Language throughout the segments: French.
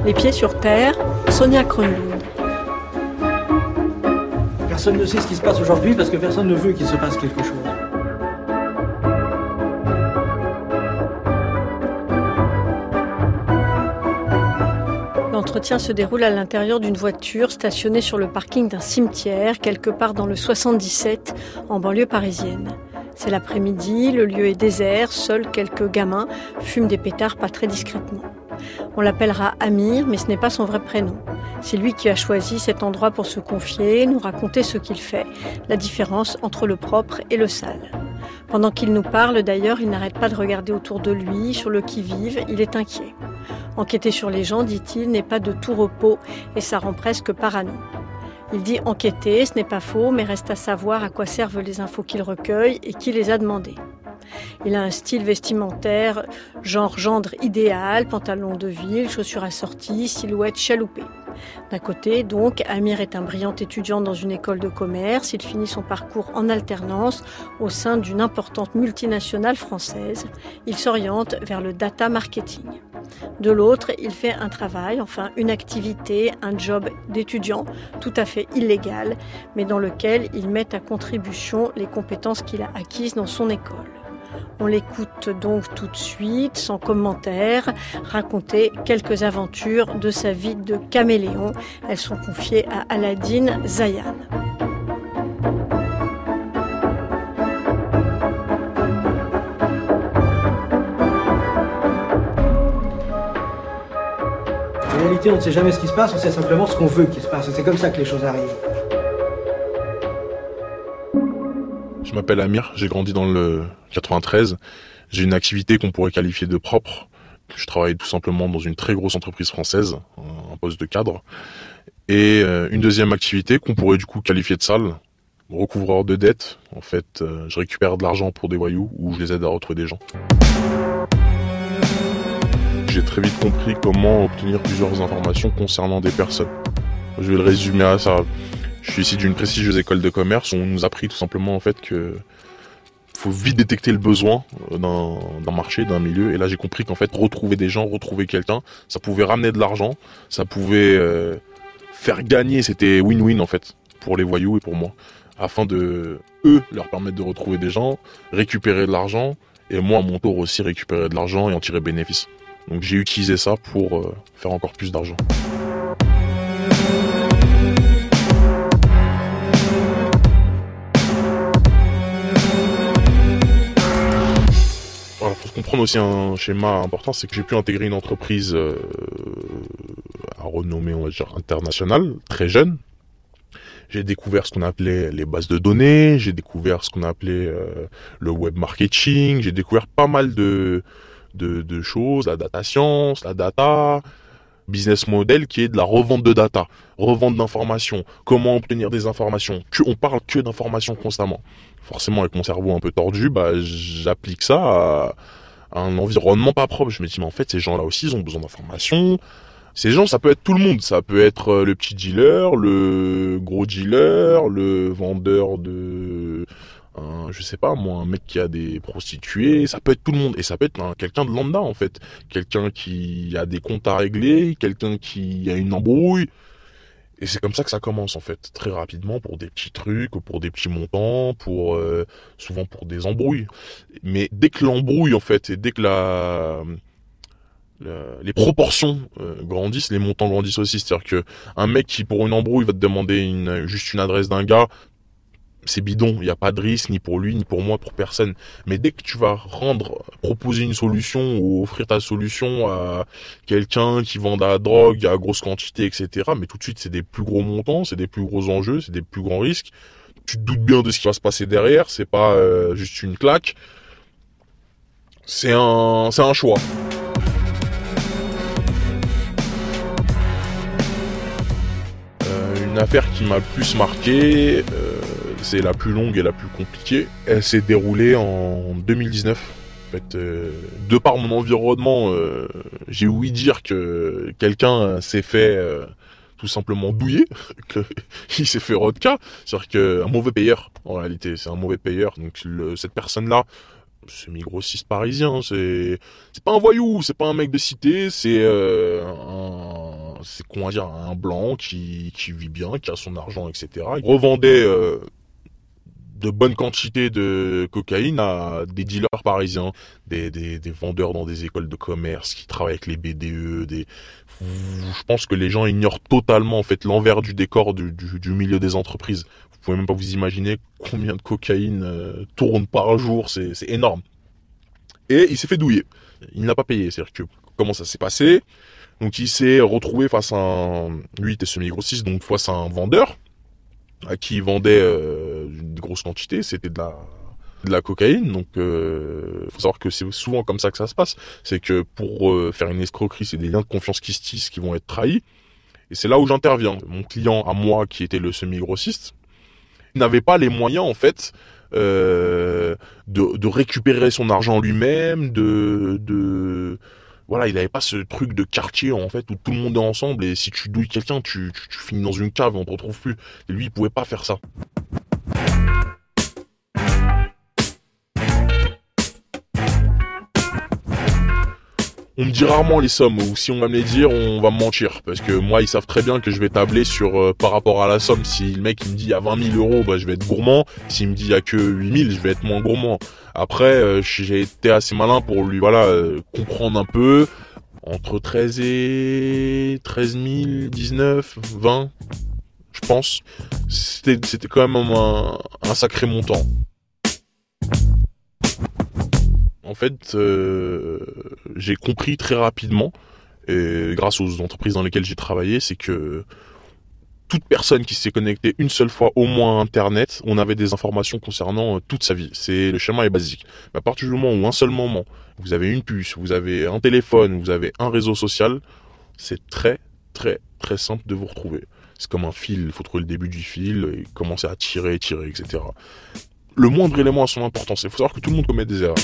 Les pieds sur terre, Sonia Kronlund. Personne ne sait ce qui se passe aujourd'hui parce que personne ne veut qu'il se passe quelque chose. L'entretien se déroule à l'intérieur d'une voiture stationnée sur le parking d'un cimetière, quelque part dans le 77, en banlieue parisienne. C'est l'après-midi, le lieu est désert, seuls quelques gamins fument des pétards pas très discrètement. On l'appellera Amir, mais ce n'est pas son vrai prénom. C'est lui qui a choisi cet endroit pour se confier, nous raconter ce qu'il fait, la différence entre le propre et le sale. Pendant qu'il nous parle, d'ailleurs, il n'arrête pas de regarder autour de lui, sur le qui-vive, il est inquiet. Enquêter sur les gens, dit-il, n'est pas de tout repos et ça rend presque parano. Il dit enquêter, ce n'est pas faux, mais reste à savoir à quoi servent les infos qu'il recueille et qui les a demandées. Il a un style vestimentaire, genre gendre idéal, pantalon de ville, chaussures assorties, silhouette chaloupée. D'un côté, donc, Amir est un brillant étudiant dans une école de commerce. Il finit son parcours en alternance au sein d'une importante multinationale française. Il s'oriente vers le data marketing. De l'autre, il fait un travail, enfin une activité, un job d'étudiant tout à fait illégal, mais dans lequel il met à contribution les compétences qu'il a acquises dans son école. On l'écoute donc tout de suite, sans commentaire, raconter quelques aventures de sa vie de caméléon. Elles sont confiées à Aladine Zayan. En réalité, on ne sait jamais ce qui se passe, on sait simplement ce qu'on veut qu'il se passe. C'est comme ça que les choses arrivent. Je m'appelle Amir, j'ai grandi dans le 93. J'ai une activité qu'on pourrait qualifier de propre. Je travaille tout simplement dans une très grosse entreprise française, un poste de cadre. Et une deuxième activité qu'on pourrait du coup qualifier de sale, recouvreur de dettes. En fait, je récupère de l'argent pour des voyous ou je les aide à retrouver des gens. J'ai très vite compris comment obtenir plusieurs informations concernant des personnes. Je vais le résumer à ça. Je suis ici d'une prestigieuse école de commerce où on nous a appris tout simplement en fait que faut vite détecter le besoin d'un marché, d'un milieu. Et là j'ai compris qu'en fait retrouver des gens, retrouver quelqu'un, ça pouvait ramener de l'argent, ça pouvait faire gagner, c'était win-win en fait pour les voyous et pour moi. Afin de eux leur permettre de retrouver des gens, récupérer de l'argent et moi à mon tour aussi récupérer de l'argent et en tirer bénéfice. Donc j'ai utilisé ça pour faire encore plus d'argent. Alors, faut comprendre aussi un schéma important, c'est que j'ai pu intégrer une entreprise à renommée, on va dire, internationale, très jeune. J'ai découvert ce qu'on appelait les bases de données, j'ai découvert ce qu'on appelait le web marketing, j'ai découvert pas mal de choses, la data science, la data, business model qui est de la revente de data, revente d'informations, comment obtenir des informations, on parle que d'informations constamment. Forcément avec mon cerveau un peu tordu, j'applique ça à un environnement pas propre. Je me dis mais en fait ces gens-là aussi ils ont besoin d'informations. Ces gens ça peut être tout le monde, ça peut être le petit dealer, le gros dealer, le vendeur de je sais pas moi, un mec qui a des prostituées, ça peut être tout le monde et ça peut être quelqu'un de lambda en fait, quelqu'un qui a des comptes à régler, quelqu'un qui a une embrouille. Et c'est comme ça que ça commence en fait, très rapidement pour des petits trucs, pour des petits montants, pour souvent pour des embrouilles. Mais dès que l'embrouille en fait, et dès que les proportions grandissent, les montants grandissent aussi. C'est-à-dire que un mec qui pour une embrouille va te demander juste une adresse d'un gars, c'est bidon, il n'y a pas de risque ni pour lui, ni pour moi, pour personne. Mais dès que tu vas proposer une solution ou offrir ta solution à quelqu'un qui vend de la drogue à grosse quantité, etc., mais tout de suite c'est des plus gros montants, c'est des plus gros enjeux, c'est des plus grands risques. Tu te doutes bien de ce qui va se passer derrière, c'est pas juste une claque. C'est un choix. Une affaire qui m'a le plus marqué, c'est la plus longue et la plus compliquée. Elle s'est déroulée en 2019. En fait, de par mon environnement, j'ai ouï dire que quelqu'un s'est fait tout simplement douiller, qu'il s'est fait rodka. C'est-à-dire qu'un mauvais payeur, en réalité, c'est un mauvais payeur. Donc cette personne-là, semi-grossiste parisien, c'est pas un voyou, c'est pas un mec de cité, c'est un c'est qu'on va dire un blanc qui vit bien, qui a son argent, etc. Il revendait de bonnes quantités de cocaïne à des dealers parisiens, des vendeurs dans des écoles de commerce qui travaillent avec les BDE. Je pense que les gens ignorent totalement en fait l'envers du décor du milieu des entreprises. Vous pouvez même pas vous imaginer combien de cocaïne tourne par jour, c'est énorme. Et il s'est fait douiller. Il n'a pas payé. C'est-à-dire que comment ça s'est passé? Donc il s'est retrouvé face à lui il était semi-grossiste, donc face à un vendeur à qui il vendait une grosse quantité, c'était de la cocaïne. Donc faut savoir que c'est souvent comme ça que ça se passe, c'est que pour faire une escroquerie, c'est des liens de confiance qui se tissent, qui vont être trahis. Et c'est là où j'interviens. Mon client à moi, qui était le semi-grossiste, n'avait pas les moyens en fait de récupérer son argent lui-même, voilà, il avait pas ce truc de quartier en fait où tout le monde est ensemble et si tu douilles quelqu'un, tu finis dans une cave et on te retrouve plus. Et lui, il pouvait pas faire ça. On me dit rarement les sommes, ou si on va me les dire, on va me mentir. Parce que moi, ils savent très bien que je vais tabler sur par rapport à la somme. Si le mec il me dit à 20 000 euros, bah, je vais être gourmand. S'il me dit il y a que 8 000, je vais être moins gourmand. Après, j'ai été assez malin pour lui, comprendre un peu. Entre 13 000, 19, 20, je pense. C'était quand même un sacré montant. En fait, j'ai compris très rapidement, et grâce aux entreprises dans lesquelles j'ai travaillé, c'est que toute personne qui s'est connectée une seule fois au moins à Internet, on avait des informations concernant toute sa vie. Le schéma est basique. Mais à partir du moment où un seul moment, vous avez une puce, vous avez un téléphone, vous avez un réseau social, c'est très très très simple de vous retrouver. C'est comme un fil, il faut trouver le début du fil et commencer à tirer, etc. Le moindre élément a son importance. Il faut savoir que tout le monde commet des erreurs.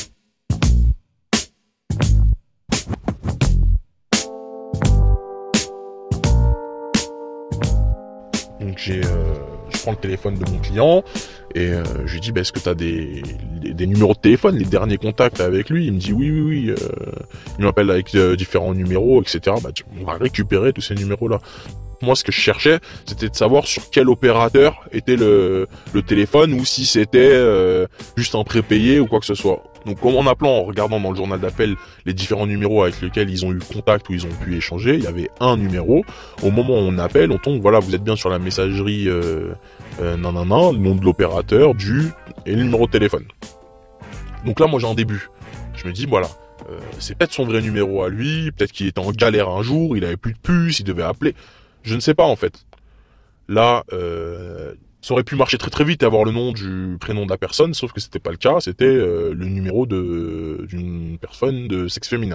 Donc je prends le téléphone de mon client et je lui dis est-ce que tu as des numéros de téléphone, les derniers contacts avec lui? Il me dit oui. Il m'appelle avec différents numéros, etc. On va récupérer tous ces numéros-là. Moi, ce que je cherchais, c'était de savoir sur quel opérateur était le téléphone ou si c'était juste un prépayé ou quoi que ce soit. Donc, en appelant, en regardant dans le journal d'appel les différents numéros avec lesquels ils ont eu contact ou ils ont pu échanger, il y avait un numéro. Au moment où on appelle, on tombe, voilà, vous êtes bien sur la messagerie, le nom de l'opérateur, et le numéro de téléphone. Donc là, moi, j'ai un début. Je me dis, voilà, c'est peut-être son vrai numéro à lui, peut-être qu'il était en galère un jour, il avait plus de puce, il devait appeler. Je ne sais pas, en fait. Là, ça aurait pu marcher très très vite et avoir le nom du prénom de la personne, sauf que c'était pas le cas, c'était le numéro d'une personne de sexe féminin.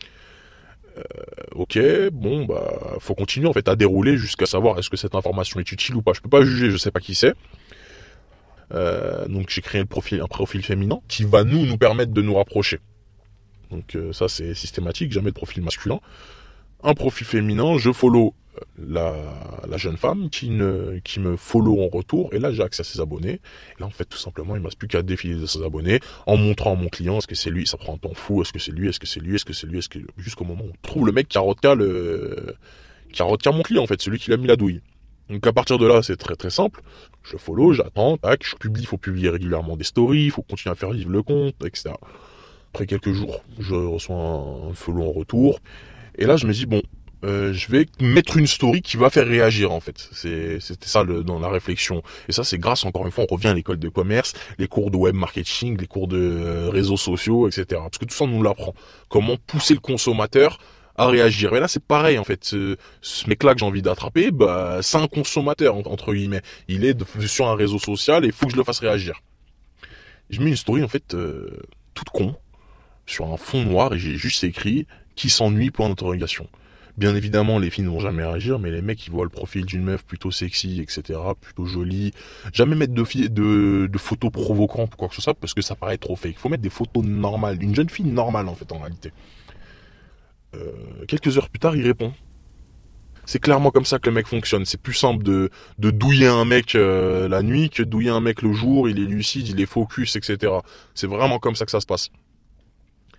Ok, bon, faut continuer en fait à dérouler jusqu'à savoir est-ce que cette information est utile ou pas. Je peux pas juger, je sais pas qui c'est. Donc j'ai créé un profil féminin qui va nous permettre de nous rapprocher. Donc ça c'est systématique, jamais de profil masculin. Un profil féminin, je follow la jeune femme qui me follow en retour, et là j'ai accès à ses abonnés. Et là en fait tout simplement il ne reste plus qu'à défiler de ses abonnés en montrant à mon client est-ce que c'est lui, ça prend un temps fou, est-ce que c'est lui, jusqu'au moment où on trouve le mec qui a retenu mon client en fait, celui qui l'a mis la douille. Donc à partir de là c'est très très simple, je follow, j'attends, tac, je publie, il faut publier régulièrement des stories, il faut continuer à faire vivre le compte, etc. Après quelques jours, je reçois un follow en retour, et là je me dis bon, je vais mettre une story qui va faire réagir en fait. C'était ça dans la réflexion. Et ça c'est grâce, encore une fois, on revient à l'école de commerce, les cours de web marketing, les cours de réseaux sociaux, etc. Parce que tout ça on nous l'apprend. Comment pousser le consommateur à réagir. Et là c'est pareil en fait. Ce mec-là que j'ai envie d'attraper, c'est un consommateur entre guillemets. Il est sur un réseau social et il faut que je le fasse réagir. Je mets une story en fait toute con sur un fond noir et j'ai juste écrit qui s'ennuie, point d'interrogation. Bien évidemment, les filles ne vont jamais réagir, mais les mecs, ils voient le profil d'une meuf plutôt sexy, etc., plutôt jolie. Jamais mettre de photos provocantes ou quoi que ce soit, parce que ça paraît trop fake. Il faut mettre des photos normales, d'une jeune fille normale, en fait, en réalité. Quelques heures plus tard, il répond. C'est clairement comme ça que le mec fonctionne. C'est plus simple de douiller un mec la nuit que de douiller un mec le jour. Il est lucide, il est focus, etc. C'est vraiment comme ça que ça se passe.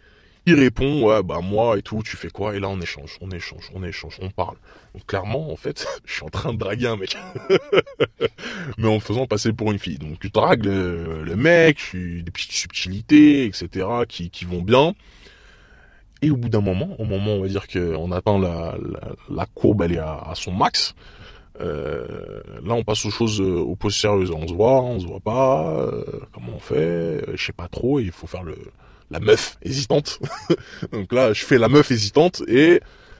Il répond, ouais, bah moi et tout, tu fais quoi? Et là, on échange, on parle. Donc clairement, en fait, je suis en train de draguer un mec. Mais en me faisant passer pour une fille. Donc je drague le mec, je suis des petites subtilités, etc., qui vont bien. Et au bout d'un moment, on va dire qu'on atteint la courbe, elle est à son max. Là, on passe aux choses aux pauses sérieuses. On se voit pas, comment on fait, je sais pas trop, il faut faire la meuf hésitante. Donc là, je fais la meuf hésitante et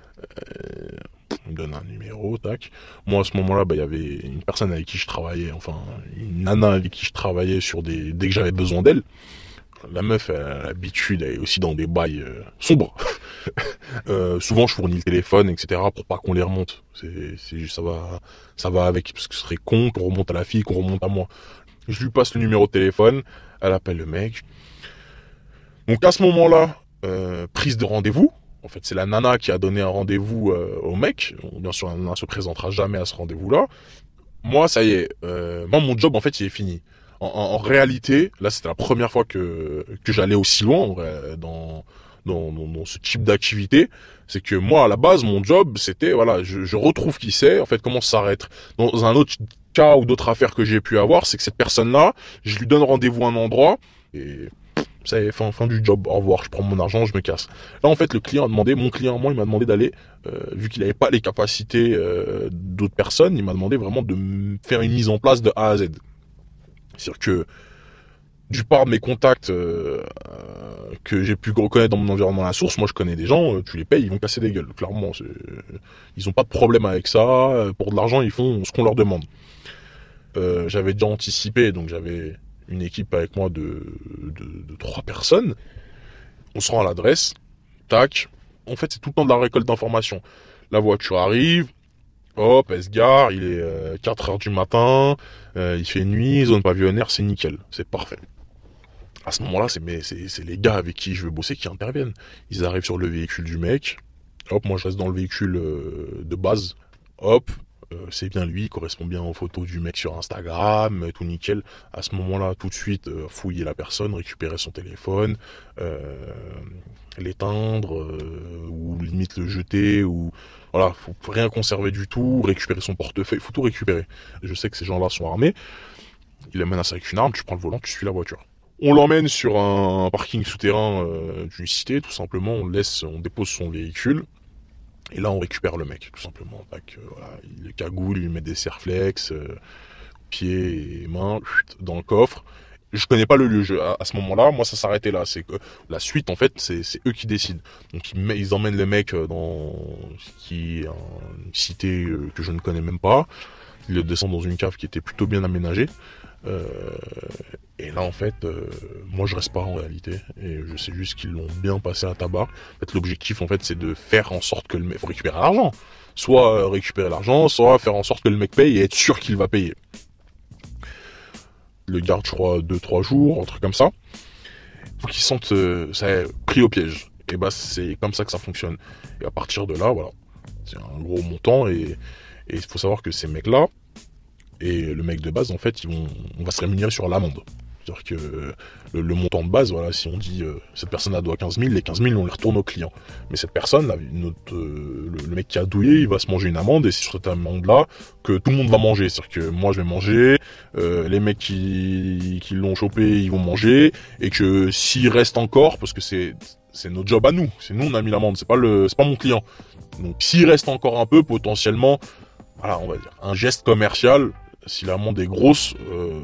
on me donne un numéro, tac. Moi, à ce moment-là, il y avait une personne avec qui je travaillais, enfin, une nana avec qui je travaillais dès que j'avais besoin d'elle. La meuf, elle a l'habitude, elle est aussi dans des bails sombres. Souvent, je fournis le téléphone, etc., pour pas qu'on les remonte. C'est juste, ça va avec, parce que ce serait con qu'on remonte à la fille, qu'on remonte à moi. Je lui passe le numéro de téléphone, elle appelle le mec. Donc à ce moment-là, prise de rendez-vous. En fait, c'est la nana qui a donné un rendez-vous au mec. Bien sûr, la nana se présentera jamais à ce rendez-vous-là. Moi, ça y est. Moi, mon job, en fait, il est fini. En réalité, là, c'était la première fois que j'allais aussi loin dans ce type d'activité. C'est que moi, à la base, mon job, c'était, voilà, je retrouve qui c'est, en fait, comment ça s'arrête. Dans un autre cas ou d'autres affaires que j'ai pu avoir, c'est que cette personne-là, je lui donne rendez-vous à un endroit, et ça y est, fin du job, au revoir, je prends mon argent, je me casse. Là, en fait, mon client, moi, il m'a demandé d'aller, vu qu'il n'avait pas les capacités d'autres personnes, il m'a demandé vraiment de me faire une mise en place de A à Z. C'est-à-dire que, du part de mes contacts que j'ai pu reconnaître dans mon environnement à la source, moi je connais des gens, tu les payes, ils vont casser des gueules, clairement. Ils ont pas de problème avec ça, pour de l'argent, ils font ce qu'on leur demande. J'avais déjà anticipé, donc j'avais une équipe avec moi de 3 personnes. On se rend à l'adresse, tac. En fait, c'est tout le temps de la récolte d'informations. La voiture arrive, hop, elle se gare, il est 4h du matin, il fait nuit, zone pavillonnaire, c'est nickel, c'est parfait. À ce moment-là, c'est les gars avec qui je veux bosser qui interviennent. Ils arrivent sur le véhicule du mec, hop, moi je reste dans le véhicule de base, hop, c'est bien lui, il correspond bien aux photos du mec sur Instagram, tout nickel. À ce moment-là, tout de suite, fouiller la personne, récupérer son téléphone, l'éteindre, ou limite le jeter, ou... Voilà, faut rien conserver du tout, récupérer son portefeuille, faut tout récupérer. Je sais que ces gens-là sont armés. Il amène ça avec une arme, tu prends le volant, tu suis la voiture. On l'emmène sur un parking souterrain d'une cité, tout simplement, on dépose son véhicule, et là on récupère le mec, tout simplement. Voilà, il est cagoule, il lui met des serflex, pieds et mains, dans le coffre. Je connais pas le lieu, à ce moment-là, moi ça s'arrêtait là, c'est que la suite en fait, c'est eux qui décident. Donc ils emmènent le mec dans qui est une cité que je ne connais même pas, ils le descendent dans une cave qui était plutôt bien aménagée, et là en fait, moi je reste pas en réalité, et je sais juste qu'ils l'ont bien passé à tabac. En fait l'objectif en fait c'est de faire en sorte que le mec, faut récupérer l'argent, soit récupérer l'argent, soit faire en sorte que le mec paye et être sûr qu'il va payer. Le garde, je crois, 2-3 jours, un truc comme ça. Faut qu'ils sentent ça est pris au piège. Et bah c'est comme ça que ça fonctionne. Et à partir de là, voilà, c'est un gros montant, et il faut savoir que ces mecs-là et le mec de base, en fait, on va se rémunérer sur l'amende. C'est-à-dire que le montant de base, voilà, si on dit cette personne-là doit 15 000, les 15 000 on les retourne au client. Mais cette personne, là, le mec qui a douillé, il va se manger une amende, et c'est sur cette amende-là que tout le monde va manger. C'est-à-dire que moi je vais manger, les mecs qui l'ont chopé, ils vont manger, et que s'il reste encore, parce que c'est notre job à nous, c'est nous on a mis l'amende, c'est pas mon client. Donc s'il reste encore un peu, potentiellement, voilà, on va dire un geste commercial, si l'amende est grosse,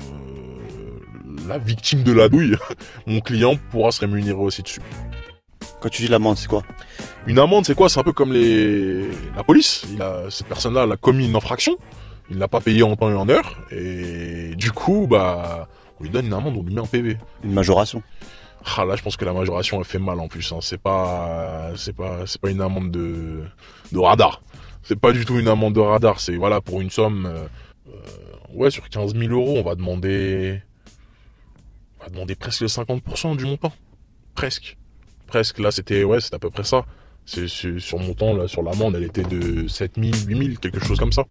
la victime de la douille, mon client pourra se rémunérer aussi dessus. Quand tu dis l'amende, c'est quoi? Une amende, c'est quoi? C'est un peu comme la police. Cette personne-là, elle a commis une infraction, il l'a pas payé en temps et en heure, et du coup, on lui donne une amende, on lui met un PV. Une majoration. Ah là, je pense que la majoration, elle fait mal en plus. Hein. C'est pas une amende de radar. C'est pas du tout une amende de radar. C'est voilà, pour une somme, sur 15 000 euros, on va demander presque le 50% du montant. Presque. Là, c'était à peu près ça. C'est sur le montant, là, sur l'amende, elle était de 7 000, 8 000, quelque chose comme ça.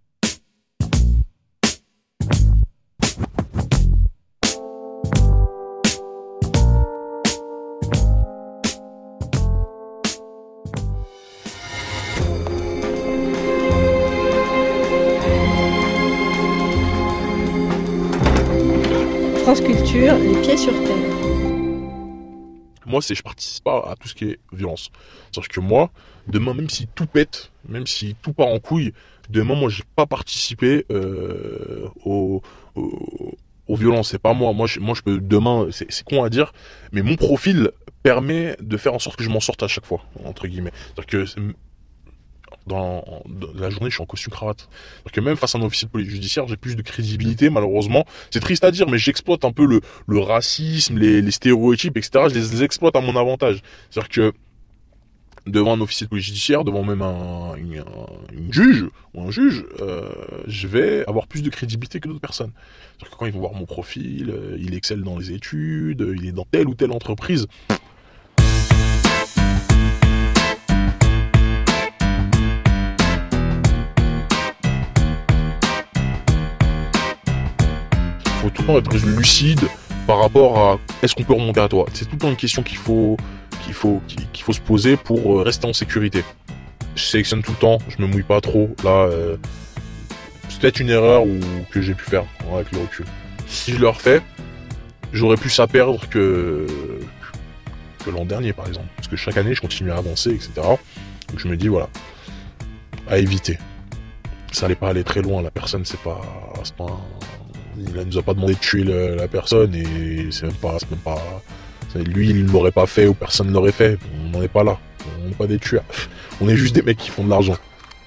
France Culture, les pieds sur terre. Moi, je participe pas à tout ce qui est violence. C'est-à-dire que moi, demain, même si tout pète, même si tout part en couille, demain, moi, j'ai pas participé aux violences. C'est pas moi. Moi, je peux demain, c'est con à dire, mais mon profil permet de faire en sorte que je m'en sorte à chaque fois, entre guillemets. C'est-à-dire que dans la journée, je suis en costume cravate. Donc même face à un officier de police judiciaire, j'ai plus de crédibilité, malheureusement. C'est triste à dire, mais j'exploite un peu le racisme, les stéréotypes, etc. Je les exploite à mon avantage. C'est-à-dire que devant un officier de police judiciaire, devant même une juge ou un juge, je vais avoir plus de crédibilité que d'autres personnes. C'est-à-dire que quand ils vont voir mon profil, il excelle dans les études, il est dans telle ou telle entreprise. Il faut tout le temps être lucide par rapport à est-ce qu'on peut remonter à toi. C'est tout le temps une question qu'il faut se poser pour rester en sécurité. Je sélectionne tout le temps, je me mouille pas trop. Là, c'est peut-être une erreur que j'ai pu faire avec le recul. Si je le refais, j'aurais plus à perdre que l'an dernier par exemple. Parce que chaque année, je continue à avancer, etc. Donc je me dis voilà, à éviter. Ça allait pas aller très loin. La personne, il nous a pas demandé de tuer la personne et c'est même pas lui, il ne l'aurait pas fait ou personne ne l'aurait fait. On n'en est pas là. On n'est pas des tueurs. On est juste des mecs qui font de l'argent.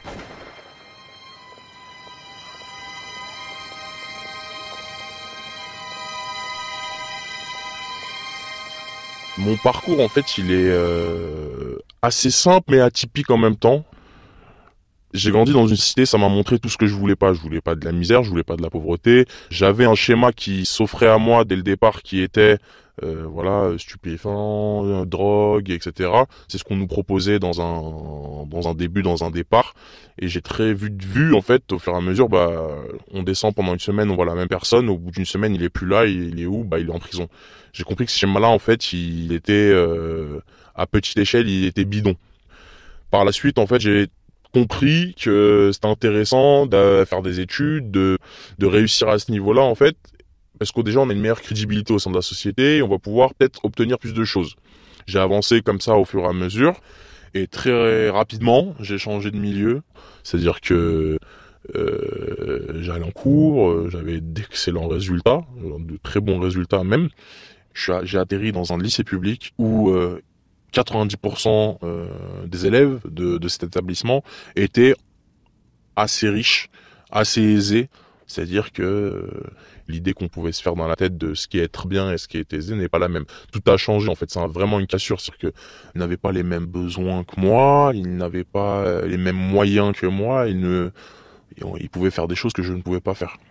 Mon parcours, en fait, il est assez simple mais atypique en même temps. J'ai grandi dans une cité, ça m'a montré tout ce que je voulais pas. Je voulais pas de la misère, je voulais pas de la pauvreté. J'avais un schéma qui s'offrait à moi dès le départ, qui était stupéfiants, drogue, etc. C'est ce qu'on nous proposait dans un début, dans un départ. Et j'ai très vu en fait, au fur et à mesure, on descend pendant une semaine, on voit la même personne. Au bout d'une semaine, il est plus là, il est où? Il est en prison. J'ai compris que ce schéma-là, en fait, il était à petite échelle, il était bidon. Par la suite, en fait, j'ai compris que c'était intéressant de faire des études, de réussir à ce niveau-là, en fait, parce que déjà, on a une meilleure crédibilité au sein de la société et on va pouvoir peut-être obtenir plus de choses. J'ai avancé comme ça au fur et à mesure et très rapidement, j'ai changé de milieu. C'est-à-dire que j'allais en cours, j'avais d'excellents résultats, de très bons résultats même. J'ai atterri dans un lycée public où 90% des élèves de cet établissement étaient assez riches, assez aisés. C'est-à-dire que l'idée qu'on pouvait se faire dans la tête de ce qui est être bien et ce qui est aisé n'est pas la même. Tout a changé, en fait, c'est vraiment une cassure. C'est-à-dire qu'ils n'avaient pas les mêmes besoins que moi, ils n'avaient pas les mêmes moyens que moi, ils pouvaient faire des choses que je ne pouvais pas faire.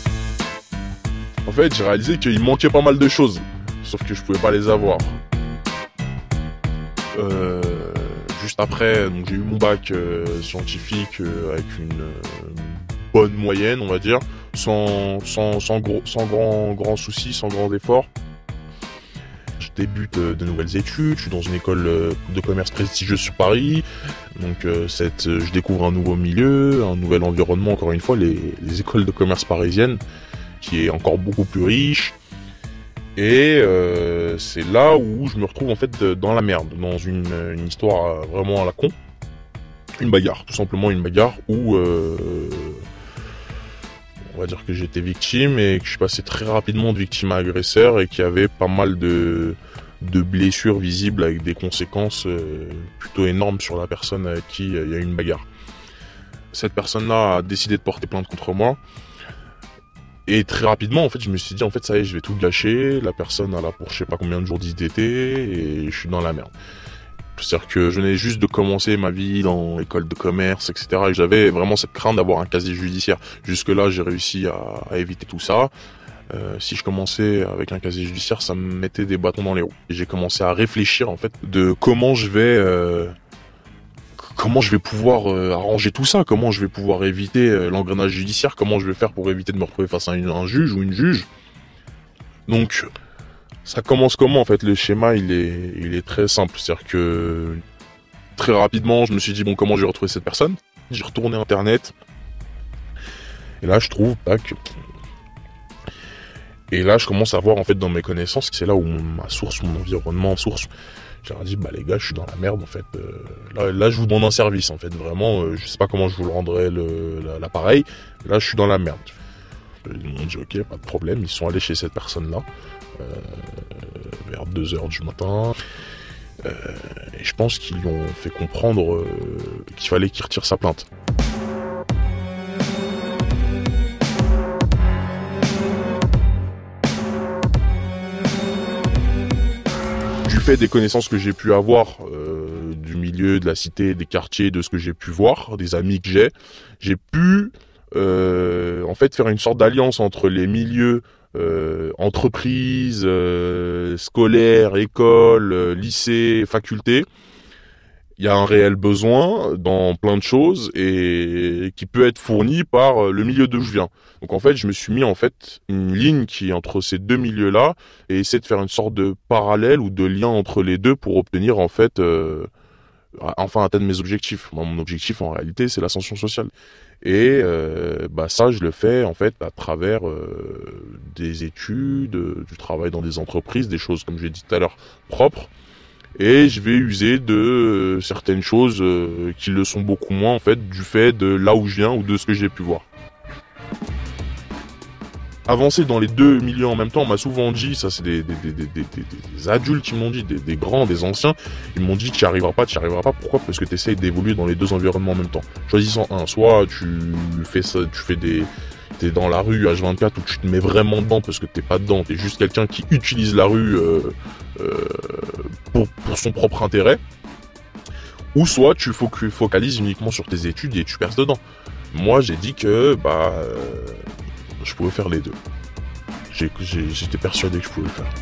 En fait, j'ai réalisé qu'il manquait pas mal de choses, sauf que je pouvais pas les avoir. Juste après, donc j'ai eu mon bac scientifique avec une bonne moyenne, on va dire, sans grand souci, sans grand effort. Je débute de nouvelles études, je suis dans une école de commerce prestigieuse sur Paris, donc je découvre un nouveau milieu, un nouvel environnement, encore une fois, les écoles de commerce parisiennes, qui est encore beaucoup plus riche. Et c'est là où je me retrouve en fait dans la merde, dans une histoire vraiment à la con. Une bagarre, tout simplement une bagarre où on va dire que j'étais victime et que je suis passé très rapidement de victime à agresseur et qu'il y avait pas mal de blessures visibles avec des conséquences plutôt énormes sur la personne avec qui il y a eu une bagarre. Cette personne-là a décidé de porter plainte contre moi. Et très rapidement, en fait, je me suis dit, en fait, ça y est, je vais tout gâcher. La personne, elle a pour je sais pas combien de jours d'ITT et je suis dans la merde. C'est-à-dire que je venais juste de commencer ma vie dans l'école de commerce, etc. Et j'avais vraiment cette crainte d'avoir un casier judiciaire. Jusque-là, j'ai réussi à éviter tout ça. Si je commençais avec un casier judiciaire, ça me mettait des bâtons dans les roues. Et j'ai commencé à réfléchir, en fait, de comment je vais pouvoir arranger tout ça, comment je vais pouvoir éviter l'engrenage judiciaire, comment je vais faire pour éviter de me retrouver face à un juge ou une juge. Donc, ça commence comment en fait? Le schéma, il est très simple. C'est-à-dire que très rapidement, je me suis dit, bon, comment je vais retrouver cette personne? J'ai retourné Internet. Et là, je trouve que Et là, je commence à voir en fait dans mes connaissances que c'est là où ma source, mon environnement source. J'ai dit, bah les gars, je suis dans la merde en fait. Là, je vous demande un service en fait. Vraiment, je sais pas comment je vous le rendrai l'appareil. Là, je suis dans la merde. Ils m'ont dit, ok, pas de problème. Ils sont allés chez cette personne-là vers 2h du matin. Et je pense qu'ils lui ont fait comprendre qu'il fallait qu'il retire sa plainte. Du fait des connaissances que j'ai pu avoir du milieu, de la cité, des quartiers, de ce que j'ai pu voir, des amis que j'ai pu en fait faire une sorte d'alliance entre les milieux entreprises, scolaires, écoles, lycées, facultés. Il y a un réel besoin dans plein de choses et qui peut être fourni par le milieu d'où je viens. Donc en fait, je me suis mis en fait une ligne qui est entre ces deux milieux-là et essayer de faire une sorte de parallèle ou de lien entre les deux pour obtenir en fait enfin atteindre mes objectifs. Moi, mon objectif en réalité, c'est l'ascension sociale. Et ça, je le fais en fait à travers des études, du travail dans des entreprises, des choses comme j'ai dit tout à l'heure propres. Et je vais user de certaines choses qui le sont beaucoup moins en fait du fait de là où je viens ou de ce que j'ai pu voir. Avancer dans les deux milieux en même temps, on m'a souvent dit, ça c'est des adultes qui m'ont dit, des grands, des anciens, ils m'ont dit tu n'y arriveras pas. Pourquoi ? Parce que tu essayes d'évoluer dans les deux environnements en même temps. Choisissant un, soit tu fais ça, t'es dans la rue H24 où tu te mets vraiment dedans parce que t'es pas dedans, t'es juste quelqu'un qui utilise la rue pour son propre intérêt, ou soit tu focalises uniquement sur tes études et tu perces dedans. Moi j'ai dit que je pouvais faire les deux. J'étais persuadé que je pouvais le faire.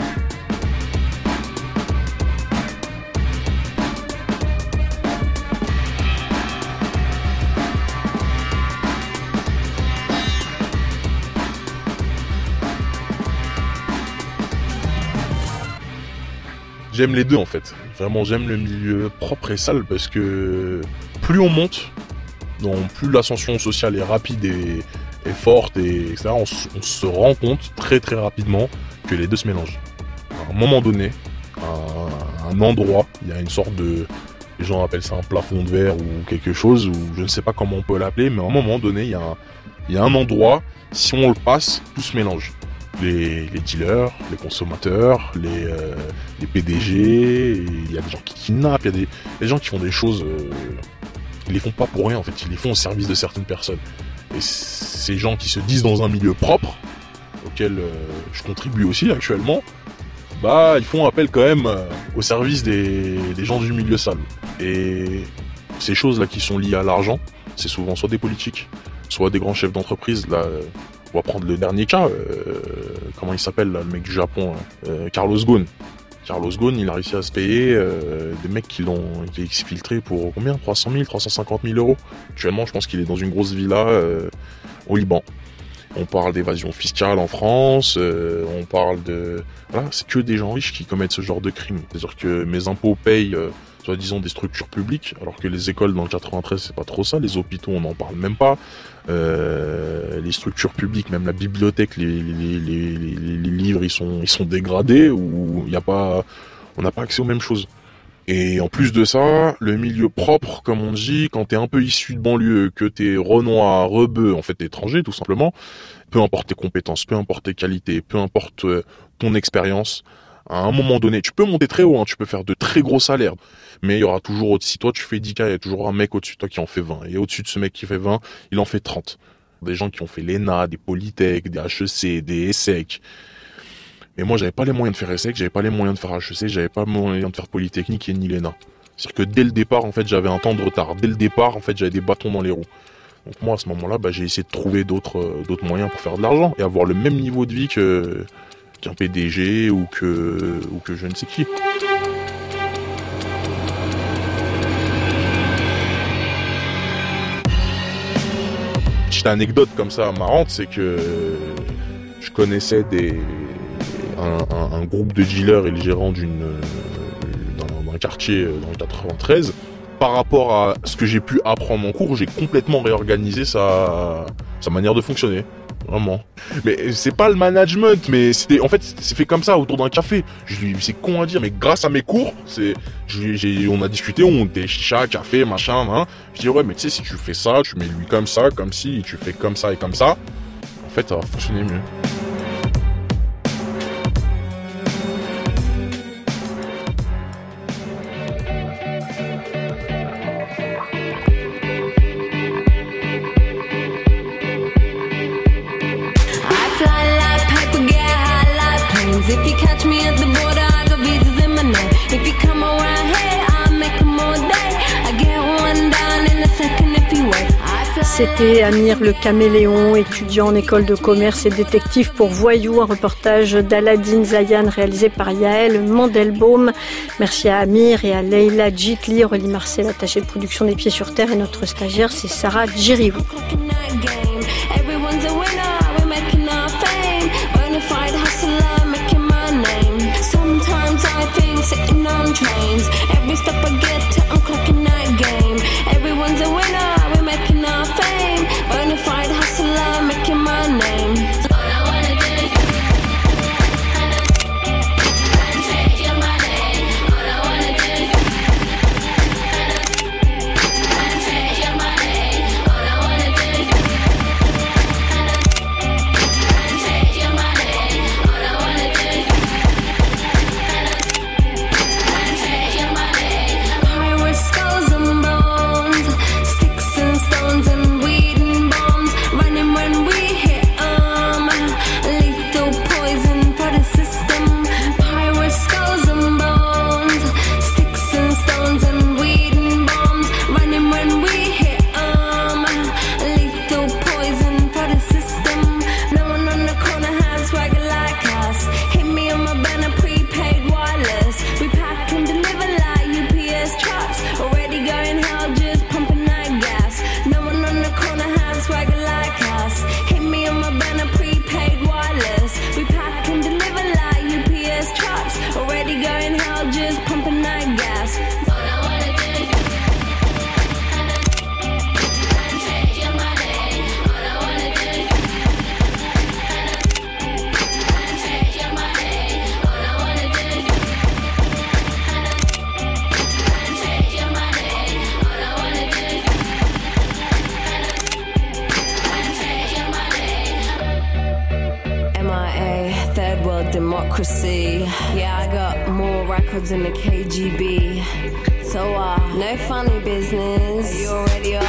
J'aime les deux en fait. Vraiment, j'aime le milieu propre et sale parce que plus on monte, donc plus l'ascension sociale est rapide et forte et etc. On se rend compte très très rapidement que les deux se mélangent. À un moment donné, à un endroit, il y a une sorte de, les gens appellent ça un plafond de verre ou quelque chose, ou je ne sais pas comment on peut l'appeler, mais à un moment donné, il y a un endroit, si on le passe, tout se mélange. Les dealers, les consommateurs, les PDG, il y a des gens qui kidnappent, il y a des gens qui font des choses, ils les font pas pour rien en fait, ils les font au service de certaines personnes. Et ces gens qui se disent dans un milieu propre, auquel je contribue aussi actuellement, ils font appel quand même au service des gens du milieu sale. Et ces choses-là qui sont liées à l'argent, c'est souvent soit des politiques, soit des grands chefs d'entreprise. Là, on va prendre le dernier cas, comment il s'appelle là, le mec du Japon, Carlos Ghosn. Carlos Ghosn, il a réussi à se payer des mecs qui l'ont exfiltré pour combien ? 300 000, 350 000 euros. Actuellement, je pense qu'il est dans une grosse villa au Liban. On parle d'évasion fiscale en France, on parle de... Voilà, c'est que des gens riches qui commettent ce genre de crimes. C'est-à-dire que mes impôts payent, soi-disant, des structures publiques, alors que les écoles dans le 93, c'est pas trop ça. Les hôpitaux, on n'en parle même pas. Les structures publiques, même la bibliothèque, les livres, ils sont dégradés, ou on n'a pas accès aux mêmes choses. Et en plus de ça, le milieu propre, comme on dit, quand t'es un peu issu de banlieue, que t'es renois, rebeu, en fait étranger tout simplement, peu importe tes compétences, peu importe tes qualités, peu importe ton expérience, à un moment donné, tu peux monter très haut, tu peux faire de très gros salaires, mais il y aura toujours si toi tu fais 10K, il y a toujours un mec au-dessus de toi qui en fait 20, et au-dessus de ce mec qui fait 20, il en fait 30. Des gens qui ont fait l'ENA, des Polytech, des HEC, des ESSEC. Mais moi, j'avais pas les moyens de faire ESSEC, j'avais pas les moyens de faire HEC, j'avais pas les moyens de faire Polytechnique et ni l'ENA. C'est-à-dire que dès le départ, en fait, j'avais un temps de retard. Dès le départ, en fait, j'avais des bâtons dans les roues. Donc moi, à ce moment-là, j'ai essayé de trouver d'autres moyens pour faire de l'argent et avoir le même niveau de vie qu'un PDG ou que je ne sais qui. Petite anecdote comme ça marrante, c'est que je connaissais un groupe de dealers et le gérant d'un quartier dans le 93. Par rapport à ce que j'ai pu apprendre en cours, j'ai complètement réorganisé sa manière de fonctionner. Vraiment. Mais c'est pas le management, mais en fait, c'est fait comme ça, autour d'un café. Je lui dis, c'est con à dire, mais grâce à mes cours, on a discuté, on était chicha, café, machin, hein. Je dis, ouais, mais tu sais, si tu fais ça, tu mets lui comme ça, comme si, tu fais comme ça et comme ça, en fait, ça va fonctionner mieux. If you catch me at the border, I got visas in my name. If you come around here, I'll make them all day. I get one down in a second if you wait. C'était Amir le caméléon, étudiant en école de commerce et détective pour voyous, un reportage d'Aladine Zayan réalisé par Yael Mandelbaum. Merci à Amir et à Leila Djitli, Aurélie Marcel, attachée de production des Pieds sur Terre, et notre stagiaire c'est Sarah Djirivou. Sitting on trains, every step I get to, I'm clocking that game. Everyone's a winner, we're making our fame. Bonafide hustler, making my name. All I wanna do is take your money. All I wanna do is take your money. All I wanna do is take your money. All I wanna do is skulls and bones, sticks and stones and weed and bombs, running when we hit lethal poison for the system. Pirate skulls and bones, sticks and stones and weed and bombs, running when we hit lethal poison for the system. No one on the corner has swagger like us. Hit me on my banner, prepaid wireless. We pack and deliver like UPS trucks. Already going hell, just pumping that gas. No one on the corner has swagger like us. Hit me on my banner, prepaid wireless. We pack and deliver like UPS trucks. Already going hell, just pumping that gas. All I wanna do is take your money. All I wanna do is take your money. All I wanna do is take your money. All I wanna do is take your money. MIA, third world democracy. Yeah, I got more records than the KGB. So no funny business. You already are.